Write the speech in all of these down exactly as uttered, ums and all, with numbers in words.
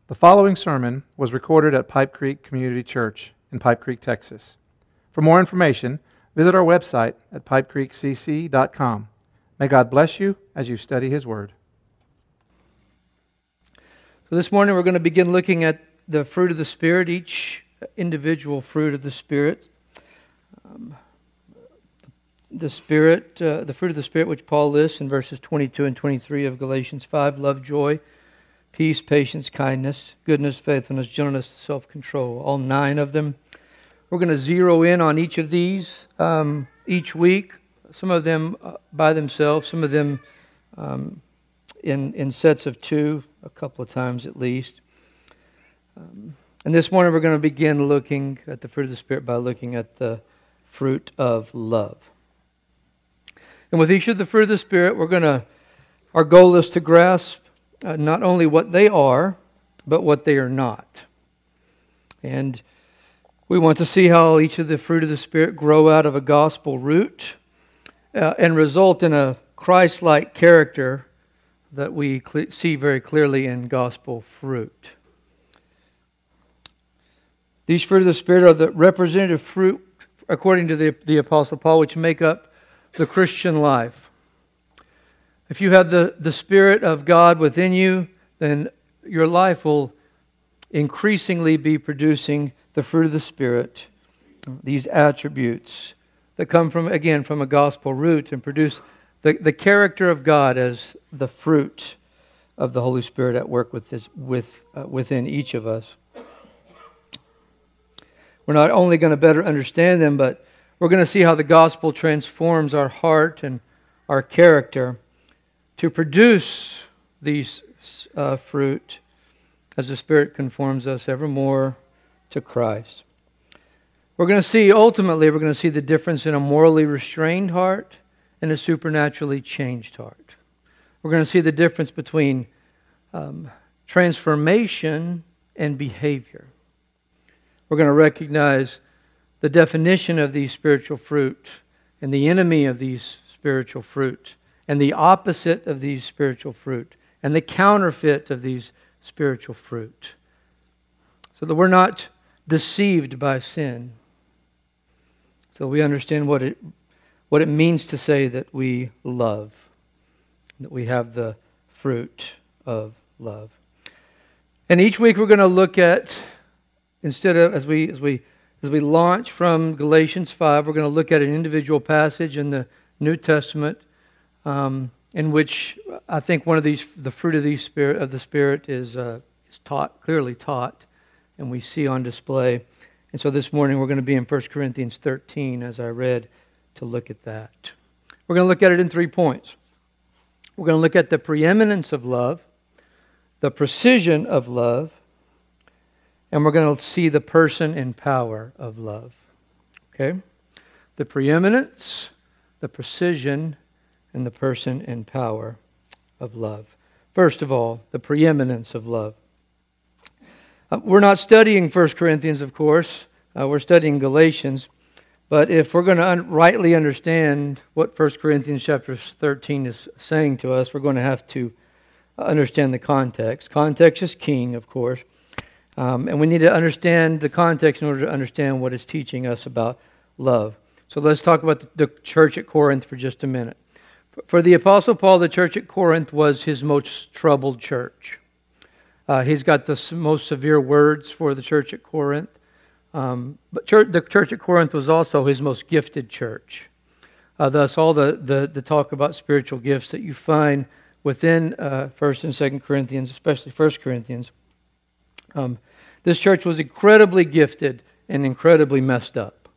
The following sermon was recorded at Pipe Creek Community Church in Pipe Creek, Texas. For more information, visit our website at pipe creek c c dot com. May God bless you as you study His Word. So this morning we're going to begin looking at the fruit of the Spirit, each individual fruit of the Spirit. Um, the Spirit, uh, the fruit of the Spirit which Paul lists in verses twenty-two and twenty-three of Galatians five, love, joy, peace, patience, kindness, goodness, faithfulness, gentleness, self-control, all nine of them. We're going to zero in on each of these um, each week, some of them uh, by themselves, some of them um, in, in sets of two, a couple of times at least. Um, and this morning we're going to begin looking at the fruit of the Spirit by looking at the fruit of love. And with each of the fruit of the Spirit, we're going to, our goal is to grasp Uh, not only what they are, but what they are not. And we want to see how each of the fruit of the Spirit grow out of a gospel root uh, and result in a Christ-like character that we cl- see very clearly in gospel fruit. These fruit of the Spirit are the representative fruit, according to the, the Apostle Paul, which make up the Christian life. If you have the, the Spirit of God within you, then your life will increasingly be producing the fruit of the Spirit, these attributes that come from, again, from a gospel root and produce the, the character of God as the fruit of the Holy Spirit at work with this, with, uh, within each of us. We're not only going to better understand them, but we're going to see how the gospel transforms our heart and our character to produce these uh, fruit as the Spirit conforms us ever more to Christ. We're going to see, ultimately, we're going to see the difference in a morally restrained heart and a supernaturally changed heart. We're going to see the difference between um, transformation and behavior. We're going to recognize the definition of these spiritual fruit and the enemy of these spiritual fruit, and the opposite of these spiritual fruit, and the counterfeit of these spiritual fruit, so that we're not deceived by sin. So we understand what it what it means to say that we love, that we have the fruit of love. And each week we're going to look at, instead of as we as we as we launch from Galatians five, we're going to look at an individual passage in the New Testament. Um, in which I think one of these, the fruit of these spirit of the Spirit is uh, is taught, clearly taught, and we see on display. And so this morning we're going to be in First Corinthians thirteen, as I read, to look at that. We're going to look at it in three points. We're going to look at the preeminence of love, the precision of love, and we're going to see the person and power of love. Okay? The preeminence, the precision, and the person and power of love. First of all, the preeminence of love. Uh, we're not studying First Corinthians, of course. Uh, we're studying Galatians. But if we're going to un- rightly understand what First Corinthians chapter thirteen is saying to us, we're going to have to understand the context. Context is king, of course. Um, and we need to understand the context in order to understand what it's teaching us about love. So let's talk about the, the church at Corinth for just a minute. For the Apostle Paul, the church at Corinth was his most troubled church. Uh, he's got the most severe words for the church at Corinth. Um, but church, the church at Corinth was also his most gifted church. Uh, thus, all the, the, the talk about spiritual gifts that you find within uh, First and Second Corinthians, especially First Corinthians. Um, this church was incredibly gifted and incredibly messed up.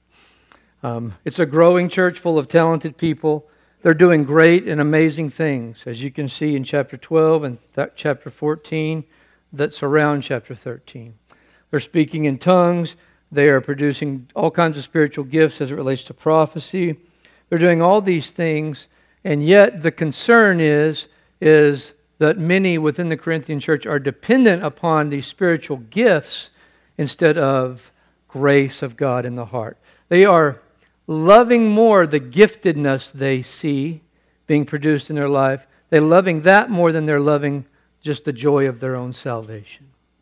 Um, it's a growing church full of talented people. They're doing great and amazing things, as you can see in chapter twelve and th- chapter fourteen that surround chapter thirteen. They're speaking in tongues. They are producing all kinds of spiritual gifts as it relates to prophecy. They're doing all these things, and yet the concern is, is that many within the Corinthian church are dependent upon these spiritual gifts instead of grace of God in the heart. They are loving more the giftedness they see being produced in their life. They're loving that more than they're loving just the joy of their own salvation.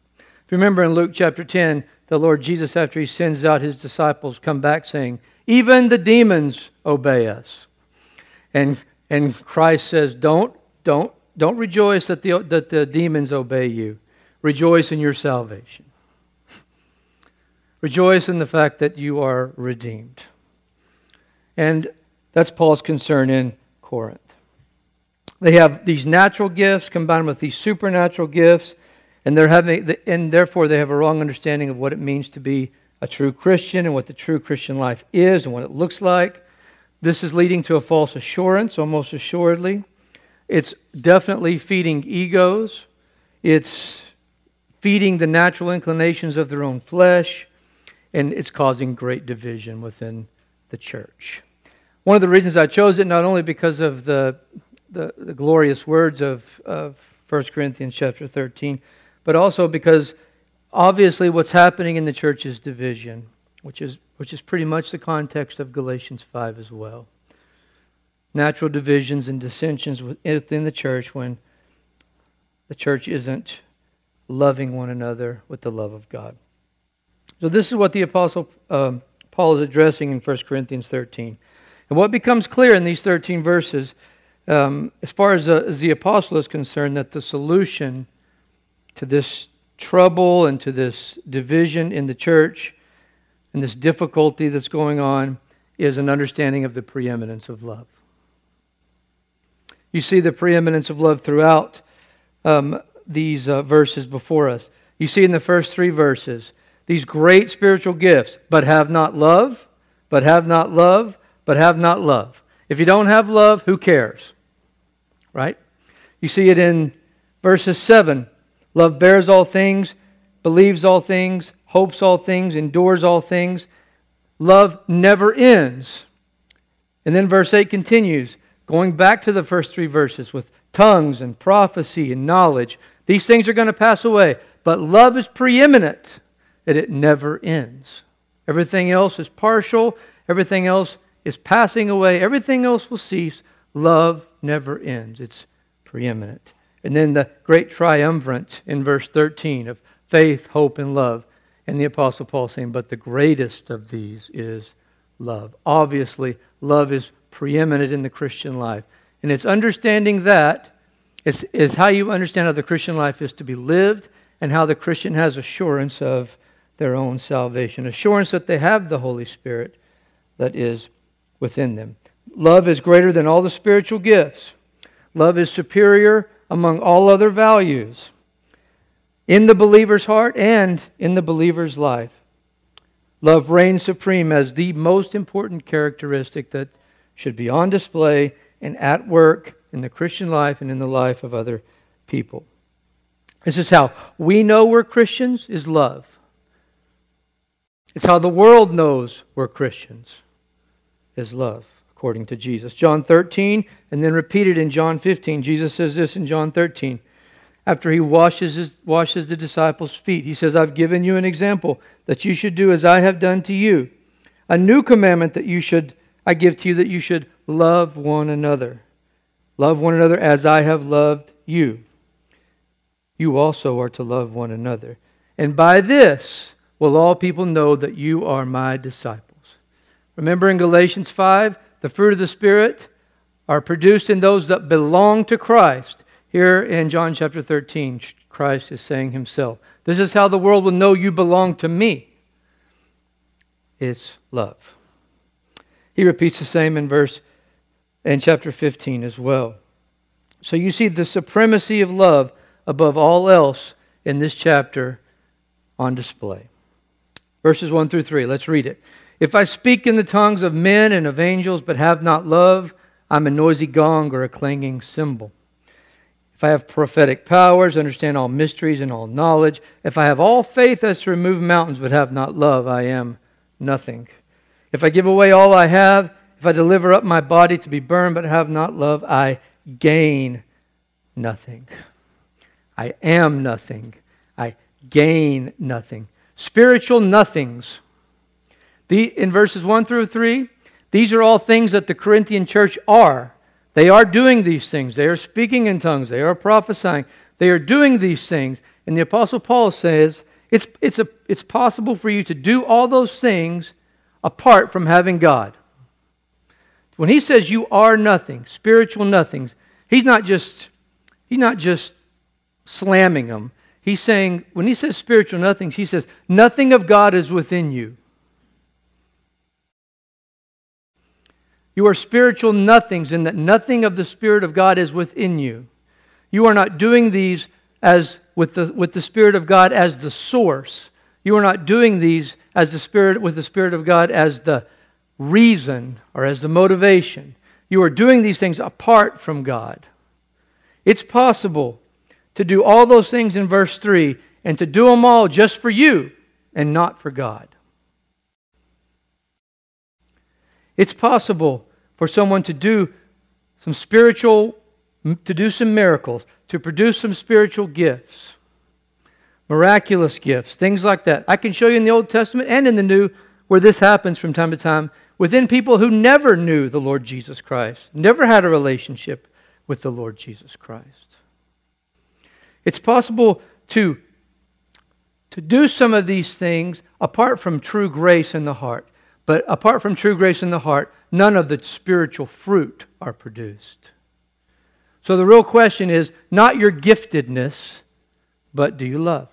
If you remember in Luke chapter ten, the Lord Jesus, after he sends out his disciples, come back saying, even the demons obey us. And and Christ says, don't, don't, don't rejoice that the, that the demons obey you. Rejoice in your salvation. Rejoice in the fact that you are redeemed. And that's Paul's concern in Corinth. They have these natural gifts combined with these supernatural gifts, and they're having, and therefore they have a wrong understanding of what it means to be a true Christian and what the true Christian life is and what it looks like. This is leading to a false assurance, almost assuredly. It's definitely feeding egos. It's feeding the natural inclinations of their own flesh, and it's causing great division within the church. One of the reasons I chose it, not only because of the the, the glorious words of, of First Corinthians chapter thirteen, but also because obviously what's happening in the church is division, which is which is pretty much the context of Galatians five as well. Natural divisions and dissensions within the church when the church isn't loving one another with the love of God. So this is what the Apostle um, Paul is addressing in First Corinthians thirteen. And what becomes clear in these thirteen verses, um, as far as, uh, as the Apostle is concerned, that the solution to this trouble and to this division in the church and this difficulty that's going on is an understanding of the preeminence of love. You see the preeminence of love throughout um, these uh, verses before us. You see in the first three verses, these great spiritual gifts, but have not love, but have not love, but have not love. If you don't have love, who cares? Right? You see it in verses seven. Love bears all things, believes all things, hopes all things, endures all things. Love never ends. And then verse eight continues, going back to the first three verses with tongues and prophecy and knowledge. These things are going to pass away, but love is preeminent, and it never ends. Everything else is partial. Everything else is passing away. Everything else will cease. Love never ends. It's preeminent. And then the great triumvirate in verse thirteen of faith, hope, and love. And the Apostle Paul saying, but the greatest of these is love. Obviously, love is preeminent in the Christian life. And it's understanding that is, is how you understand how the Christian life is to be lived and how the Christian has assurance of their own salvation. Assurance that they have the Holy Spirit that is within them. Love is greater than all the spiritual gifts. Love is superior among all other values in the believer's heart and in the believer's life. Love reigns supreme as the most important characteristic that should be on display and at work in the Christian life and in the life of other people. This is how we know we're Christians, is love. It's how the world knows we're Christians, is love, according to Jesus. John thirteen, and then repeated in John fifteen. Jesus says this in John thirteen. After he washes his, washes the disciples' feet, he says, I've given you an example that you should do as I have done to you. A new commandment that you should, I give to you, that you should love one another. Love one another as I have loved you. You also are to love one another. And by this will all people know that you are my disciples. Remember in Galatians five, the fruit of the Spirit are produced in those that belong to Christ. Here in John chapter thirteen, Christ is saying himself, this is how the world will know you belong to me. It's love. He repeats the same in verse in chapter fifteen as well. So you see the supremacy of love above all else in this chapter on display. Verses one through three, let's read it. If I speak in the tongues of men and of angels but have not love, I'm a noisy gong or a clanging cymbal. If I have prophetic powers, understand all mysteries and all knowledge, if I have all faith as to remove mountains but have not love, I am nothing. If I give away all I have, if I deliver up my body to be burned but have not love, I gain nothing. I am nothing. I gain nothing. Spiritual nothings. The, in verses one through three, these are all things that the Corinthian church are. They are doing these things. They are speaking in tongues. They are prophesying. They are doing these things. And the Apostle Paul says, It's, it's, a, it's possible for you to do all those things apart from having God. When he says you are nothing, spiritual nothings, he's not just, he's not just slamming them. He's saying, when he says spiritual nothings, he says, nothing of God is within you. You are spiritual nothings in that nothing of the Spirit of God is within you. You are not doing these as with the, with the Spirit of God as the source. You are not doing these as the Spirit with the Spirit of God as the reason or as the motivation. You are doing these things apart from God. It's possible to do all those things in verse three and to do them all just for you and not for God. It's possible for someone to do some spiritual, to do some miracles, to produce some spiritual gifts, miraculous gifts, things like that. I can show you in the Old Testament and in the New where this happens from time to time within people who never knew the Lord Jesus Christ, never had a relationship with the Lord Jesus Christ. It's possible to, to do some of these things apart from true grace in the heart. But apart from true grace in the heart, none of the spiritual fruit are produced. So the real question is not your giftedness, but do you love?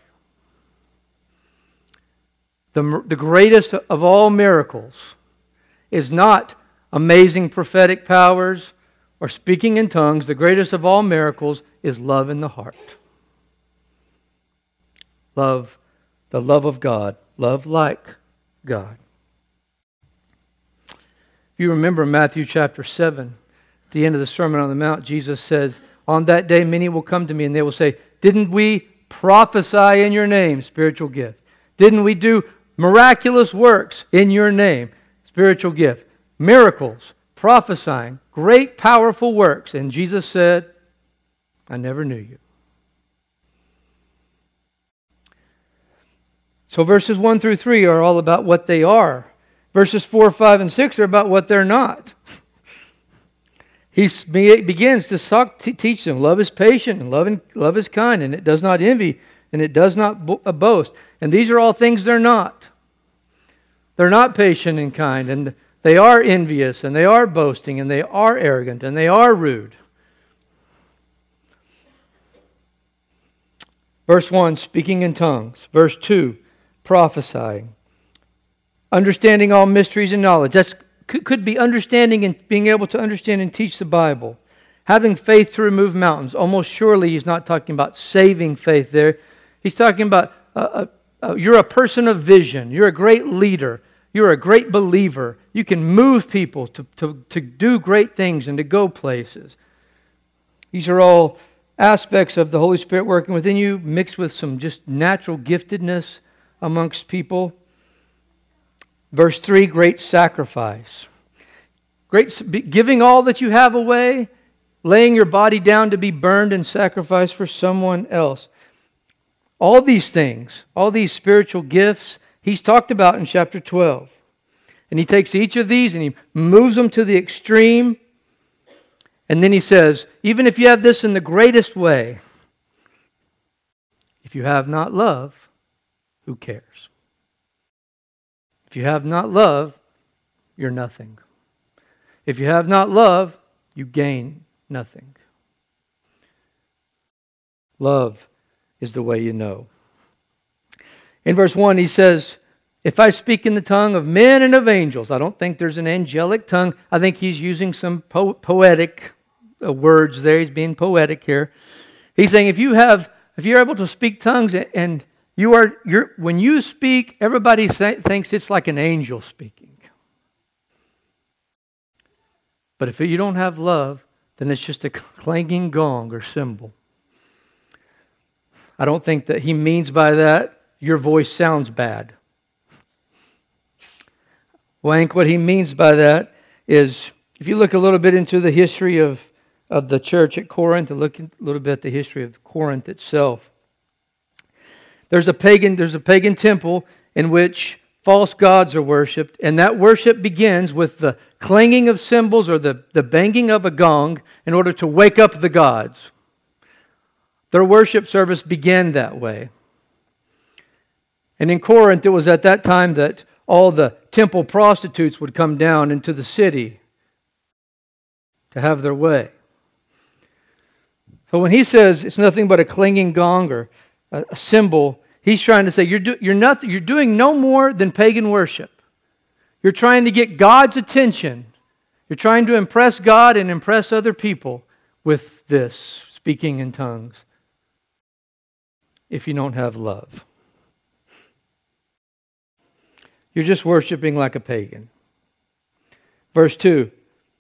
The, the greatest of all miracles is not amazing prophetic powers or speaking in tongues. The greatest of all miracles is love in the heart. Love, the love of God. Love like God. If you remember Matthew chapter seven, at the end of the Sermon on the Mount, Jesus says, on that day many will come to me and they will say, didn't we prophesy in your name, spiritual gift? Didn't we do miraculous works in your name, spiritual gift? Miracles, prophesying, great powerful works. And Jesus said, I never knew you. So verses one through three are all about what they are. Verses four, five, and six are about what they're not. He begins to talk, to teach them, love is patient, and love, and love is kind, and it does not envy, and it does not bo- boast. And these are all things they're not. They're not patient and kind, and they are envious, and they are boasting, and they are arrogant, and they are rude. Verse one, speaking in tongues. Verse two, prophesying. Understanding all mysteries and knowledge. That's could be understanding and being able to understand and teach the Bible. Having faith to remove mountains. Almost surely he's not talking about saving faith there. He's talking about uh, uh, you're a person of vision. You're a great leader. You're a great believer. You can move people to, to, to do great things and to go places. These are all aspects of the Holy Spirit working within you, mixed with some just natural giftedness amongst people. Verse three, great sacrifice. Great, giving all that you have away, laying your body down to be burned and sacrificed for someone else. All these things, all these spiritual gifts, he's talked about in chapter twelve. And he takes each of these and he moves them to the extreme. And then he says, even if you have this in the greatest way, if you have not love, who cares? If you have not love, you're nothing. If you have not love, you gain nothing. Love is the way you know. In verse one, he says, if I speak in the tongue of men and of angels, I don't think there's an angelic tongue. I think he's using some po- poetic uh, words there. He's being poetic here. He's saying if you have, if you're able to speak tongues and You are, you're, when you speak, everybody say, thinks it's like an angel speaking. But if you don't have love, then it's just a clanging gong or cymbal. I don't think that he means by that, your voice sounds bad. Well, I think what he means by that is, if you look a little bit into the history of, of the church at Corinth, and look a little bit at the history of Corinth itself, There's a pagan, there's a pagan temple in which false gods are worshipped, and that worship begins with the clanging of cymbals or the, the banging of a gong in order to wake up the gods. Their worship service began that way. And in Corinth, it was at that time that all the temple prostitutes would come down into the city to have their way. So when he says it's nothing but a clanging gong or a, a cymbal, he's trying to say you're, do, you're, nothing, you're doing no more than pagan worship. You're trying to get God's attention. You're trying to impress God and impress other people with this, speaking in tongues, if you don't have love. You're just worshiping like a pagan. Verse two.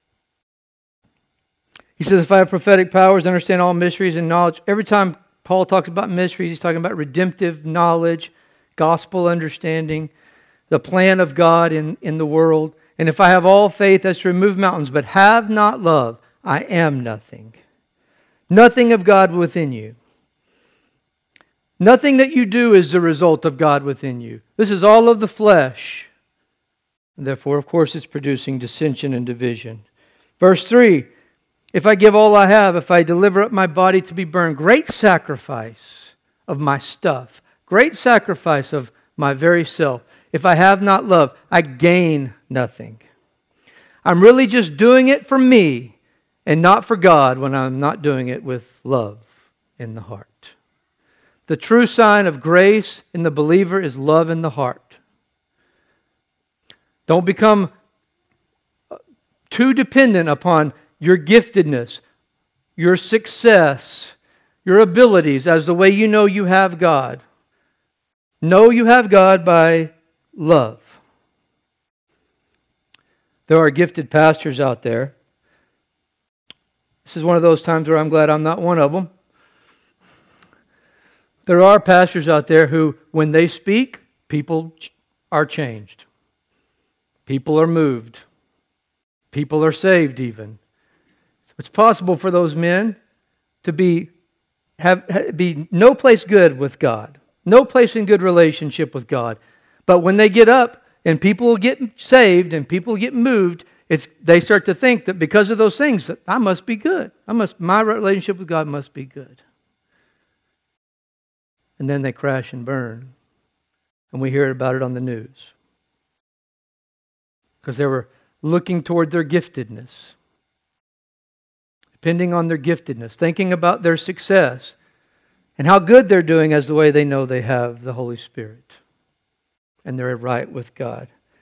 He says, if I have prophetic powers, understand all mysteries and knowledge. Every time Paul talks about mysteries, he's talking about redemptive knowledge, gospel understanding, the plan of God in, in the world. And if I have all faith as to remove mountains, but have not love, I am nothing. Nothing of God within you. Nothing that you do is the result of God within you. This is all of the flesh. And therefore, of course, it's producing dissension and division. Verse three, if I give all I have, if I deliver up my body to be burned, great sacrifice of my stuff, great sacrifice of my very self. If I have not love, I gain nothing. I'm really just doing it for me and not for God when I'm not doing it with love in the heart. The true sign of grace in the believer is love in the heart. Don't become too dependent upon your giftedness, your success, your abilities as the way you know you have God. Know you have God by love. There are gifted pastors out there. This is one of those times where I'm glad I'm not one of them. There are pastors out there who, when they speak, people are changed. People are moved. People are saved even. So it's possible for those men to be, have, be no place good with God. No place in good relationship with God. But when they get up and people get saved and people get moved, it's they start to think that because of those things, that I must be good. I must my relationship with God must be good. And then they crash and burn. And we hear about it on the news. Because they were looking toward their giftedness. Depending on their giftedness. Thinking about their success. And how good they're doing as the way they know they have the Holy Spirit. And they're right with God.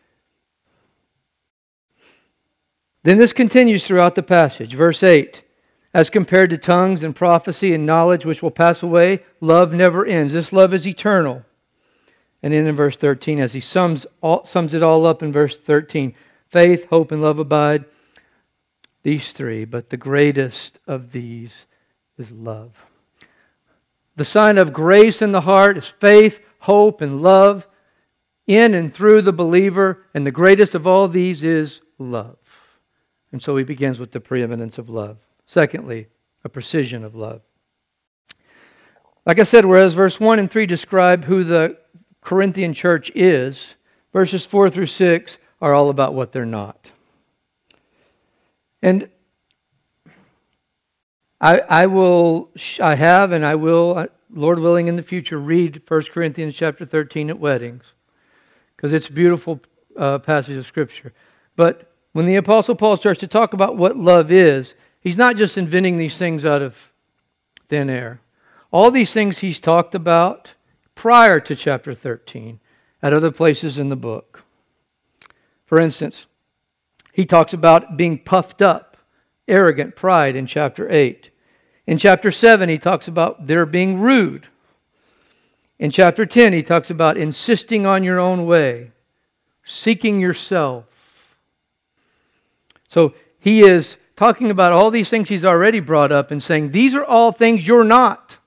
Then this continues throughout the passage. Verse eight. As compared to tongues and prophecy and knowledge which will pass away, love never ends. This love is eternal. And then in verse thirteen, as he sums, all, sums it all up in verse thirteen, faith, hope, and love abide. These three, but the greatest of these is love. The sign of grace in the heart is faith, hope, and love in and through the believer. And the greatest of all these is love. And so he begins with the preeminence of love. Secondly, a precision of love. Like I said, whereas verse one and three describe who the Corinthian church is, verses four through six are all about what they're not. And I, I will, I have and I will, Lord willing, in the future, read First Corinthians chapter thirteen at weddings, because it's a beautiful uh, passage of Scripture. But when the Apostle Paul starts to talk about what love is, he's not just inventing these things out of thin air. All these things he's talked about prior to chapter thirteen at other places in the book. For instance, he talks about being puffed up, arrogant, pride in chapter eight. In chapter seven, he talks about their being rude. In chapter ten, he talks about insisting on your own way, seeking yourself. So he is talking about all these things he's already brought up and saying, these are all things you're not.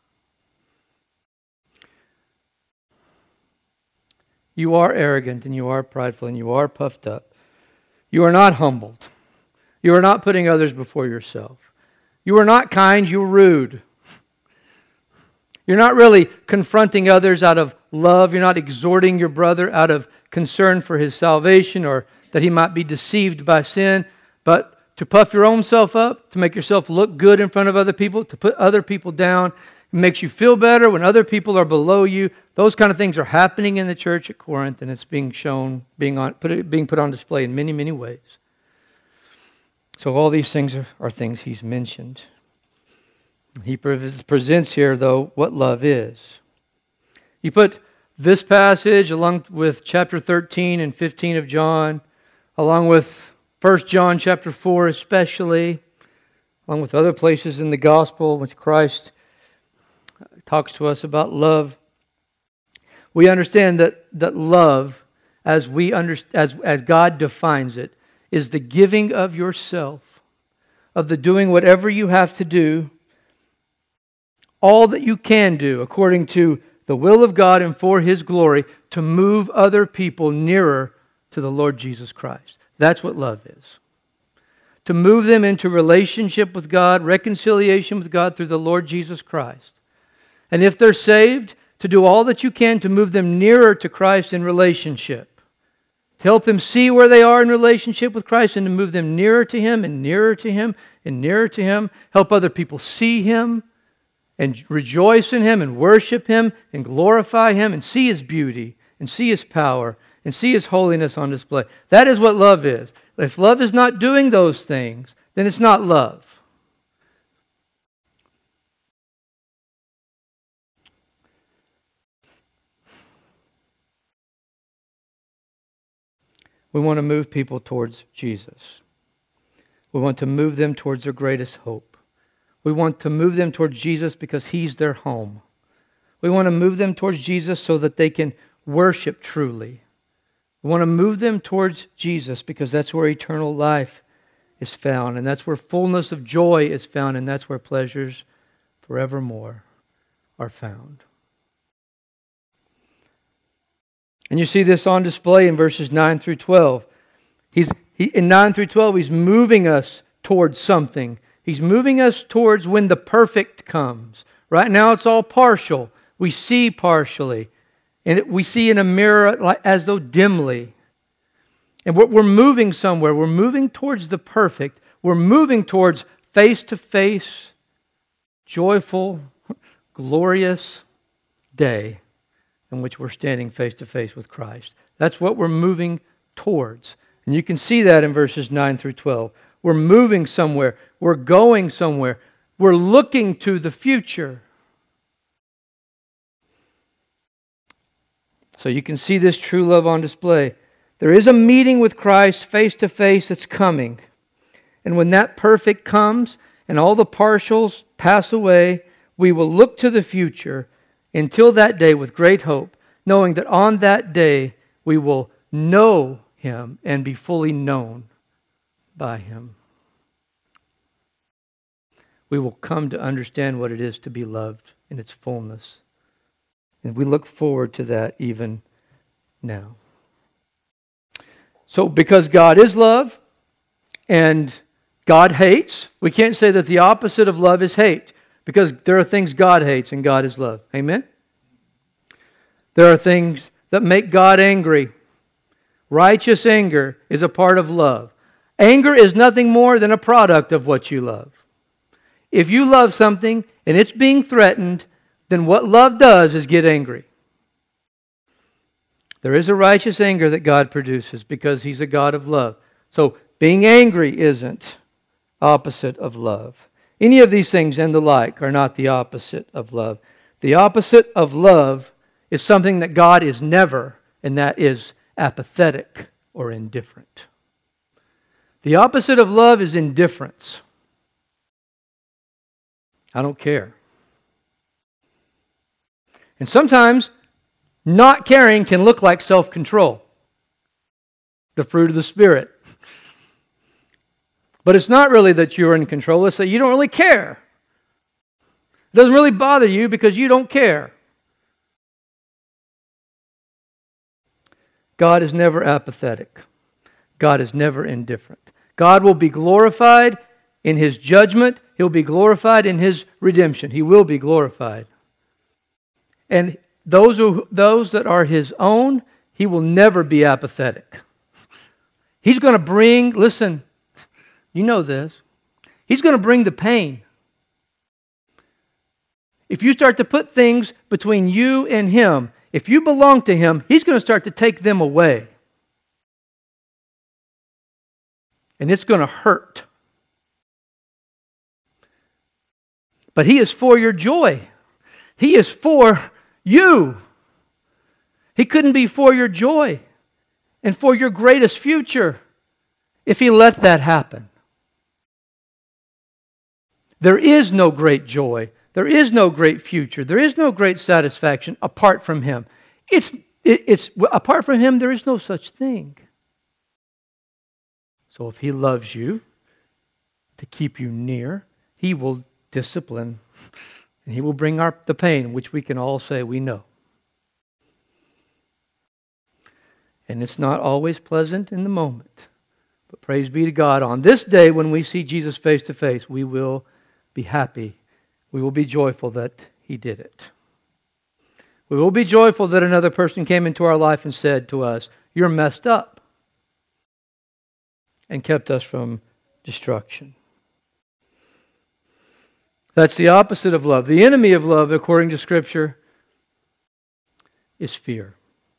You are arrogant and you are prideful and you are puffed up. You are not humbled. You are not putting others before yourself. You are not kind, you're rude. You're not really confronting others out of love. You're not exhorting your brother out of concern for his salvation or that he might be deceived by sin, but to puff your own self up, to make yourself look good in front of other people, to put other people down. It makes you feel better when other people are below you. Those kind of things are happening in the church at Corinth, and it's being shown, being on, put, being put on display in many, many ways. So all these things are, are things he's mentioned. He presents here, though, what love is. You put this passage along with chapter thirteen and fifteen of John, along with First John chapter four especially, along with other places in the gospel which Christ talks to us about love. We understand that, that love, as we under, as, as God defines it, is the giving of yourself, of the doing whatever you have to do, all that you can do according to the will of God and for His glory, to move other people nearer to the Lord Jesus Christ. That's what love is. To move them into relationship with God, reconciliation with God through the Lord Jesus Christ. And if they're saved, to do all that you can to move them nearer to Christ in relationship. To help them see where they are in relationship with Christ and to move them nearer to Him and nearer to Him and nearer to Him. Help other people see Him and rejoice in Him and worship Him and glorify Him and see His beauty and see His power and see His holiness on display. That is what love is. If love is not doing those things, then it's not love. We want to move people towards Jesus. We want to move them towards their greatest hope. We want to move them towards Jesus because He's their home. We want to move them towards Jesus so that they can worship truly. We want to move them towards Jesus because that's where eternal life is found, and that's where fullness of joy is found, and that's where pleasures forevermore are found. And you see this on display in verses nine through twelve. He's he, in nine through twelve, He's moving us towards something. He's moving us towards when the perfect comes. Right now it's all partial. We see partially. And it, we see in a mirror like, as though dimly. And we're, we're moving somewhere. We're moving towards the perfect. We're moving towards face-to-face, joyful, glorious day in which we're standing face-to-face with Christ. That's what we're moving towards. And you can see that in verses nine through twelve. We're moving somewhere. We're going somewhere. We're looking to the future. So you can see this true love on display. There is a meeting with Christ face-to-face that's coming. And when that perfect comes and all the partials pass away, we will look to the future until that day with great hope, knowing that on that day we will know Him and be fully known by Him. We will come to understand what it is to be loved in its fullness. And we look forward to that even now. So because God is love and God hates, we can't say that the opposite of love is hate. Because there are things God hates and God is love. Amen? There are things that make God angry. Righteous anger is a part of love. Anger is nothing more than a product of what you love. If you love something and it's being threatened, then what love does is get angry. There is a righteous anger that God produces because He's a God of love. So being angry isn't opposite of love. Any of these things and the like are not the opposite of love. The opposite of love is something that God is never, and that is apathetic or indifferent. The opposite of love is indifference. I don't care. And sometimes not caring can look like self-control. The fruit of the Spirit. But it's not really that you're in control. It's that you don't really care. It doesn't really bother you because you don't care. God is never apathetic. God is never indifferent. God will be glorified in His judgment. He'll be glorified in His redemption. He will be glorified. And those who, those that are His own, He will never be apathetic. He's going to bring, listen, you know this, He's going to bring the pain. If you start to put things between you and Him, if you belong to Him, He's going to start to take them away. And it's going to hurt. But He is for your joy. He is for you. He couldn't be for your joy and for your greatest future if He let that happen. There is no great joy. There is no great future. There is no great satisfaction apart from Him. It's, it, it's apart from Him, there is no such thing. So if He loves you to keep you near, He will discipline and He will bring our, the pain, which we can all say we know. And it's not always pleasant in the moment. But praise be to God, on this day when we see Jesus face to face, we will be happy. We will be joyful that He did it. We will be joyful that another person came into our life and said to us, "You're messed up," and kept us from destruction. That's the opposite of love. The enemy of love, according to Scripture, is fear.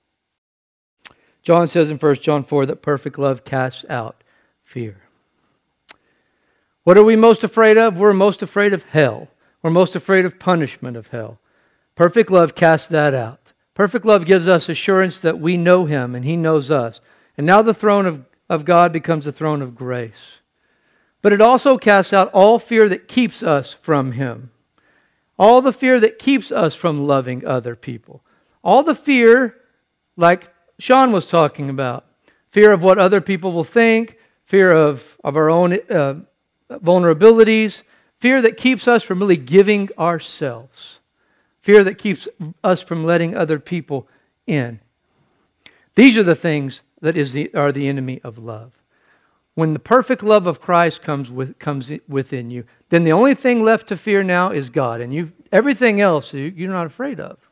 John says in First John four that perfect love casts out fear. What are we most afraid of? We're most afraid of hell. We're most afraid of punishment of hell. Perfect love casts that out. Perfect love gives us assurance that we know Him and He knows us. And now the throne of, of God becomes a throne of grace. But it also casts out all fear that keeps us from Him. All the fear that keeps us from loving other people. All the fear, like Sean was talking about. Fear of what other people will think. Fear of, of our own uh, vulnerabilities. Fear that keeps us from really giving ourselves. Fear that keeps us from letting other people in. These are the things that is the, are the enemy of love. When the perfect love of Christ comes with, comes within you, then the only thing left to fear now is God. And you everything else you're not afraid of.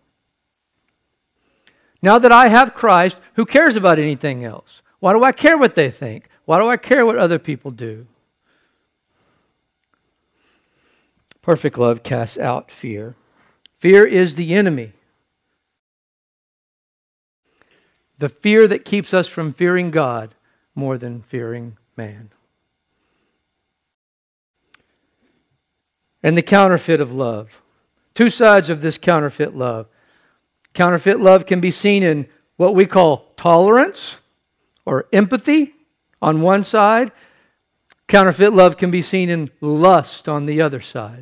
Now that I have Christ, who cares about anything else? Why do I care what they think? Why do I care what other people do? Perfect love casts out fear. Fear is the enemy. The fear that keeps us from fearing God more than fearing man. And the counterfeit of love. Two sides of this counterfeit love. Counterfeit love can be seen in what we call tolerance or empathy on one side. Counterfeit love can be seen in lust on the other side.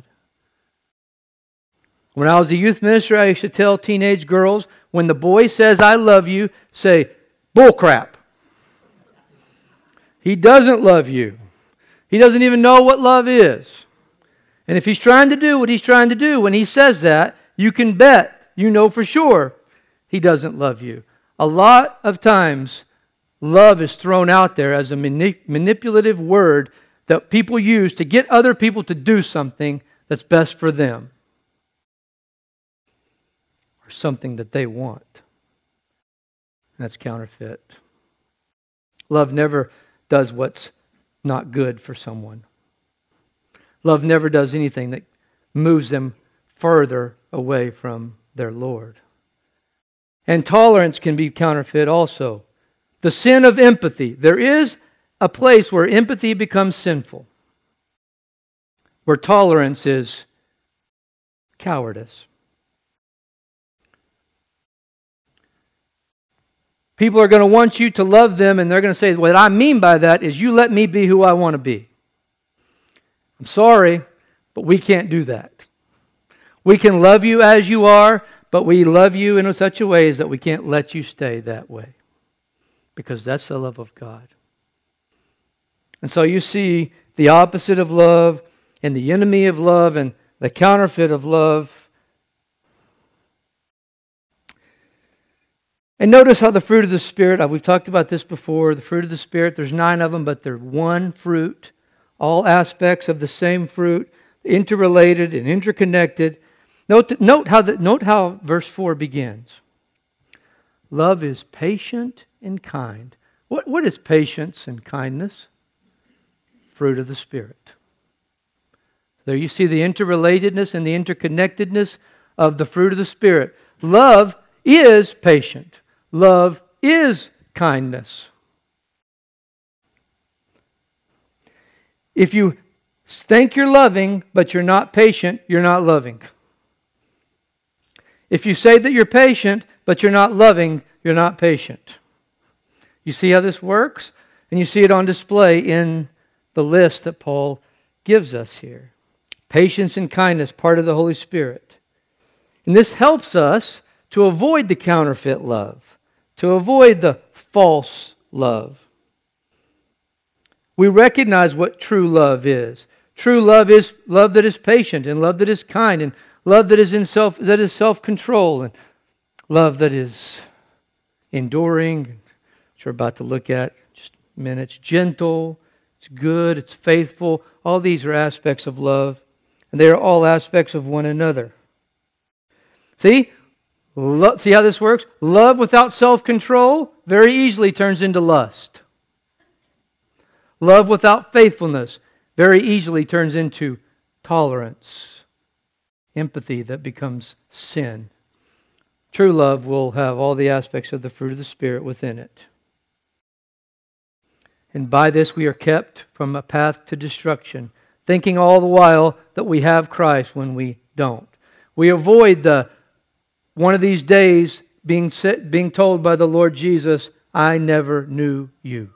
When I was a youth minister, I used to tell teenage girls, when the boy says, "I love you," say, "Bull crap. He doesn't love you. He doesn't even know what love is. And if he's trying to do what he's trying to do, when he says that, you can bet, you know for sure, he doesn't love you." A lot of times, love is thrown out there as a manip- manipulative word that people use to get other people to do something that's best for them. Or something that they want. That's counterfeit. Love never does what's not good for someone. Love never does anything that moves them further away from their Lord. And tolerance can be counterfeit also. The sin of empathy. There is a place where empathy becomes sinful. Where tolerance is cowardice. People are going to want you to love them, and they're going to say, what I mean by that is you let me be who I want to be. I'm sorry, but we can't do that. We can love you as you are, but we love you in such a way as that we can't let you stay that way. Because that's the love of God. And so you see the opposite of love and the enemy of love and the counterfeit of love. And notice how the fruit of the Spirit, we've talked about this before, the fruit of the Spirit, there's nine of them, but they're one fruit. All aspects of the same fruit, interrelated and interconnected. Note, note, how, the, note how verse four begins. Love is patient and kind. What, what is patience and kindness? Fruit of the Spirit. There you see the interrelatedness and the interconnectedness of the fruit of the Spirit. Love is patient. Love is kindness. If you think you're loving, but you're not patient, you're not loving. If you say that you're patient, but you're not loving, you're not patient. You see how this works? And you see it on display in the list that Paul gives us here. Patience and kindness, part of the Holy Spirit. And this helps us to avoid the counterfeit love, to avoid the false love. We recognize what true love is. True love is love that is patient, and love that is kind, and love that is in self that is self-control, and love that is enduring, which we're about to look at in just a minute. It's gentle, it's good, it's faithful. All these are aspects of love, and they are all aspects of one another. See? Lo- see how this works? Love without self-control very easily turns into lust. Love without faithfulness very easily turns into tolerance, empathy that becomes sin. True love will have all the aspects of the fruit of the Spirit within it. And by this we are kept from a path to destruction, thinking all the while that we have Christ when we don't. We avoid the one of these days being set, being told by the Lord Jesus, I never knew you.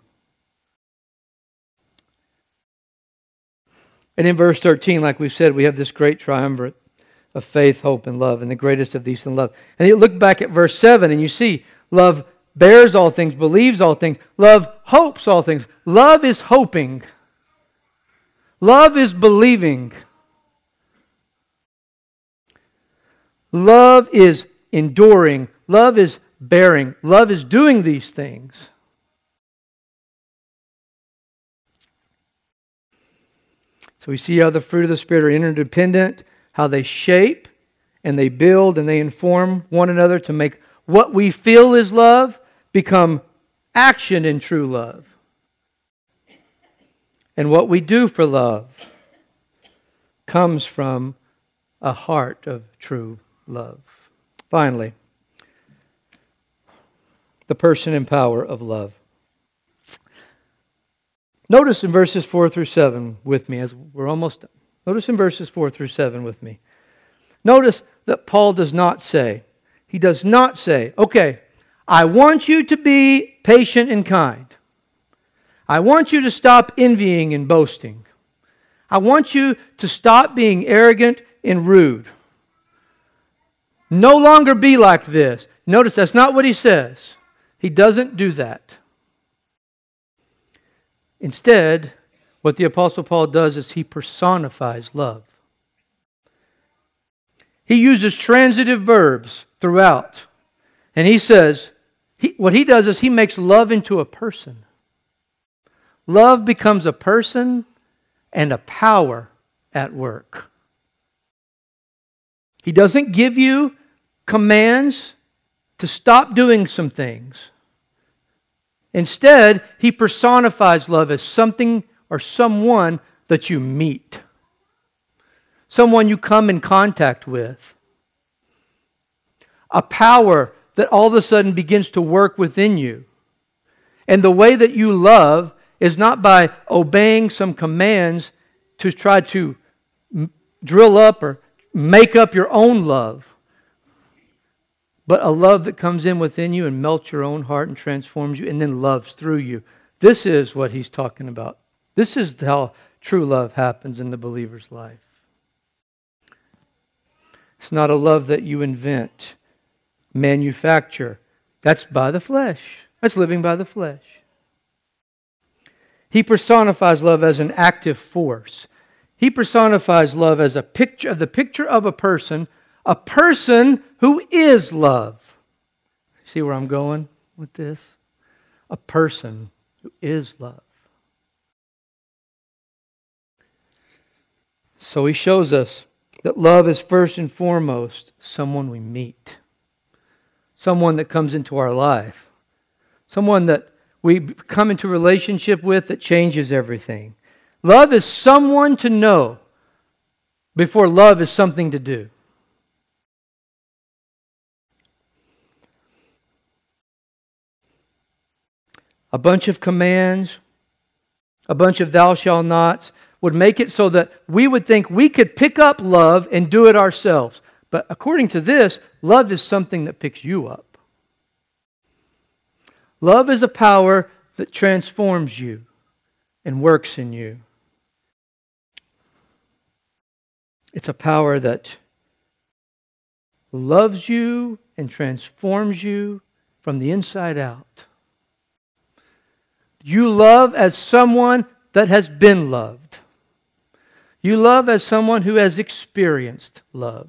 And in verse thirteen, like we've said, we have this great triumvirate of faith, hope, and love, and the greatest of these is love. And you look back at verse seven and you see love bears all things, believes all things, love hopes all things. Love is hoping. Love is believing. Love is enduring. Love is bearing. Love is doing these things. So we see how the fruit of the Spirit are interdependent, how they shape and they build and they inform one another to make what we feel is love become action in true love. And what we do for love comes from a heart of true love. Finally, the person and power of love. Notice in verses four through seven with me as we're almost done. Notice in verses four through seven with me. Notice that Paul does not say, he does not say, okay, I want you to be patient and kind. I want you to stop envying and boasting. I want you to stop being arrogant and rude. No longer be like this. Notice that's not what he says. He doesn't do that. Instead, what the Apostle Paul does is he personifies love. He uses transitive verbs throughout. And he says, he, what he does is he makes love into a person. Love becomes a person and a power at work. He doesn't give you commands to stop doing some things. Instead, he personifies love as something or someone that you meet. Someone you come in contact with. A power that all of a sudden begins to work within you. And the way that you love is not by obeying some commands to try to drill up or make up your own love, but a love that comes in within you and melts your own heart and transforms you and then loves through you. This is what he's talking about. This is how true love happens in the believer's life. It's not a love that you invent, manufacture. That's by the flesh. That's living by the flesh. He personifies love as an active force. He personifies love as a picture, the picture of a person, a person who is love. See where I'm going with this? A person who is love. So he shows us that love is first and foremost someone we meet. Someone that comes into our life. Someone that we come into relationship with that changes everything. Love is someone to know before love is something to do. A bunch of commands, a bunch of thou shalt nots would make it so that we would think we could pick up love and do it ourselves. But according to this, love is something that picks you up. Love is a power that transforms you and works in you. It's a power that loves you and transforms you from the inside out. You love as someone that has been loved. You love as someone who has experienced love.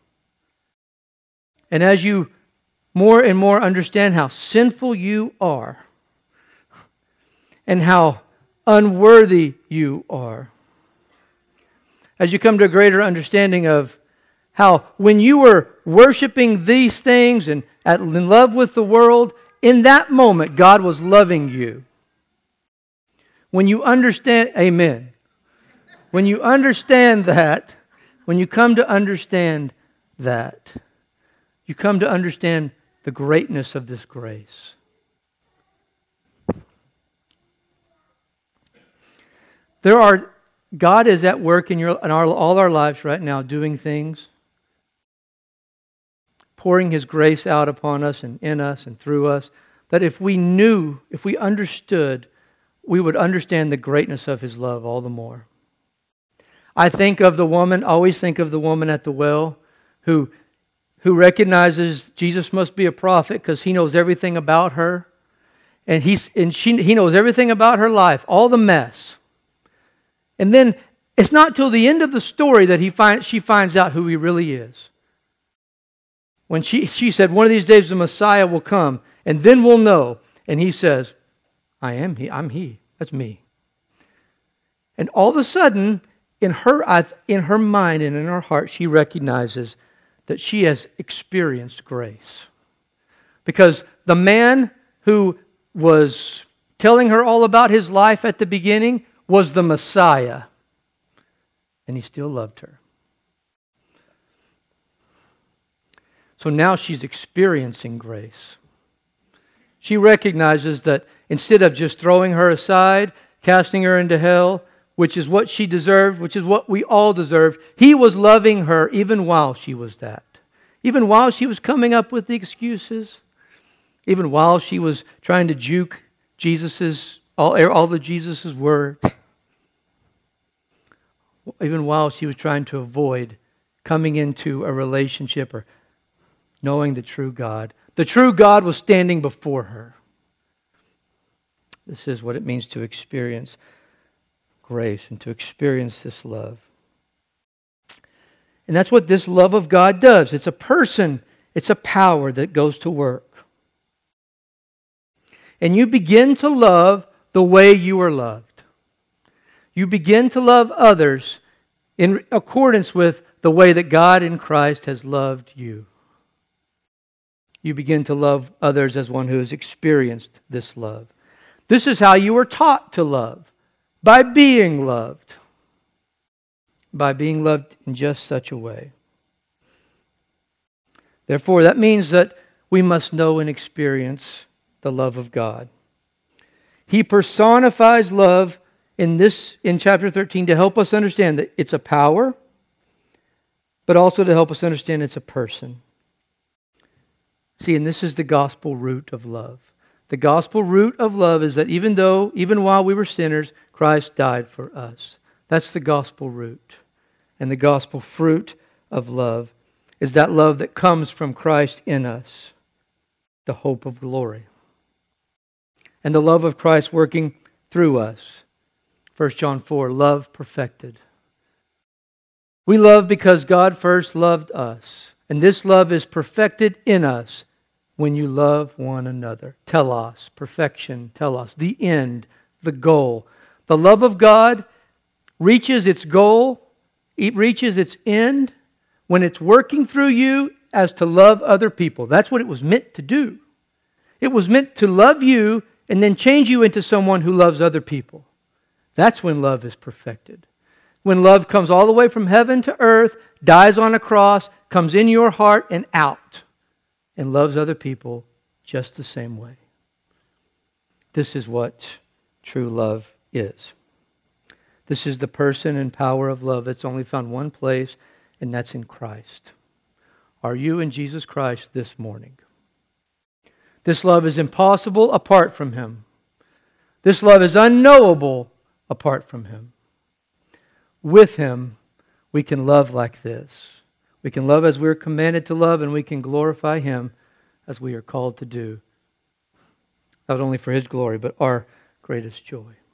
And as you more and more understand how sinful you are and how unworthy you are, as you come to a greater understanding of how when you were worshiping these things and in love with the world, in that moment God was loving you. When you understand, amen. When you understand that, when you come to understand that, you come to understand the greatness of this grace. There are, God is at work in, your, in our, all our lives right now, doing things, pouring His grace out upon us and in us and through us, that if we knew, if we understood, we would understand the greatness of His love all the more. I think of the woman, always think of the woman at the well who, who recognizes Jesus must be a prophet because he knows everything about her. And, he's, and she, he knows everything about her life, all the mess. And then it's not till the end of the story that he find, she finds out who He really is. When she, she said, one of these days the Messiah will come and then we'll know. And He says, I am He. I'm He. That's me. And all of a sudden, in her, in her mind and in her heart, she recognizes that she has experienced grace. Because the man who was telling her all about his life at the beginning was the Messiah. And he still loved her. So now she's experiencing grace. She recognizes that instead of just throwing her aside, casting her into hell, which is what she deserved, which is what we all deserved, He was loving her even while she was that. Even while she was coming up with the excuses. Even while she was trying to juke Jesus's, all, all of Jesus' words. Even while she was trying to avoid coming into a relationship or knowing the true God. The true God was standing before her. This is what it means to experience grace and to experience this love. And that's what this love of God does. It's a person, it's a power that goes to work. And you begin to love the way you are loved. You begin to love others in accordance with the way that God in Christ has loved you. You begin to love others as one who has experienced this love. This is how you were taught to love. By being loved. By being loved in just such a way. Therefore, that means that we must know and experience the love of God. He personifies love in this, in chapter thirteen, to help us understand that it's a power, but also to help us understand it's a person. See, and this is the gospel root of love. The gospel root of love is that even though, even while we were sinners, Christ died for us. That's the gospel root. And the gospel fruit of love is that love that comes from Christ in us, the hope of glory. And the love of Christ working through us. First John four, love perfected. We love because God first loved us. And this love is perfected in us when you love one another. Telos, perfection, telos, the end, the goal. The love of God reaches its goal, it reaches its end when it's working through you as to love other people. That's what it was meant to do. It was meant to love you and then change you into someone who loves other people. That's when love is perfected. when love comes all the way from heaven to earth, dies on a cross, comes in your heart and out, and loves other people just the same way. This is what true love is. This is the person and power of love that's only found one place, and that's in Christ. Are you in Jesus Christ this morning? This love is impossible apart from Him. This love is unknowable apart from Him. With Him, we can love like this. We can love as we're commanded to love, and we can glorify Him as we are called to do. Not only for His glory, but our greatest joy.